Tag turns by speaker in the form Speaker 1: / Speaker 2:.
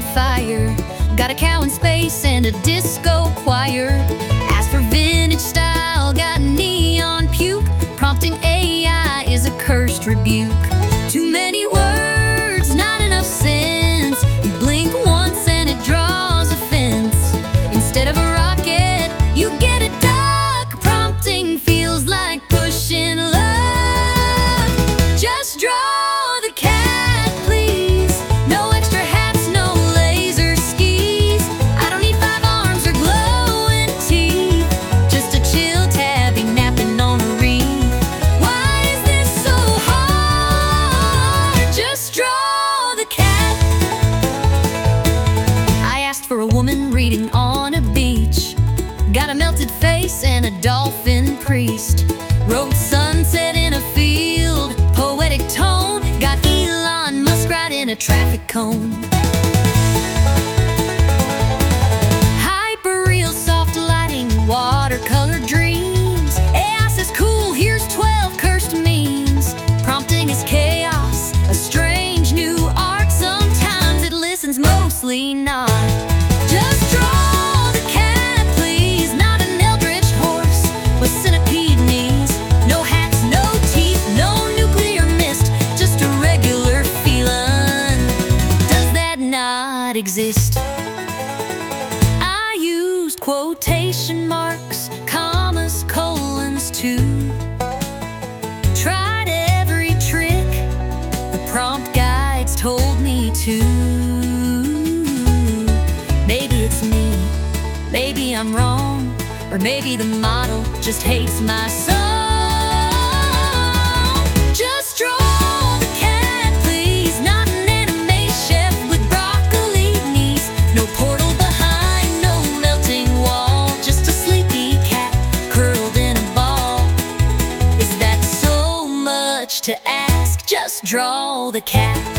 Speaker 1: fire. Got a cow in space and a disco choir. Asked for vintage style, got neon puke. Prompting AI is a cursed rebuke. Too many words, not enough sense. You blink once and it draws a fence. Instead of a rocket, you get a duck. Prompting feels like pushing luck. Just draw the cat, please. No extra hats, no laser skis. I don't need 5 arms or glowing teeth. Just a chill tabby napping on a reef. Why is this so hard? Just draw the cat. I asked for a woman reading on a beach. Got a melted face and a dolphin priest. Wrote sunset in a field, poetic tone. Got Elon Musk right in a traffic cone. Hyper-real soft lighting, watercolor dreams. AI says cool, here's 12 cursed memes. Prompting is chaos, a strange new art. Sometimes it listens, mostly not. Just draw the cat, please. Not an eldritch horse with centipede knees. No hats, no teeth, no nuclear mist. Just a regular feline. Does that not exist? I used quotation marks, commas, colons too. Tried every trick the prompt guides told me to. Maybe it's me, maybe I'm wrong, or maybe the model just hates my song. Just draw the cat, please. Not an anime chef with broccoli knees. No portal behind, no melting wall. Just a sleepy cat curled in a ball. Is that so much to ask? Just draw the cat.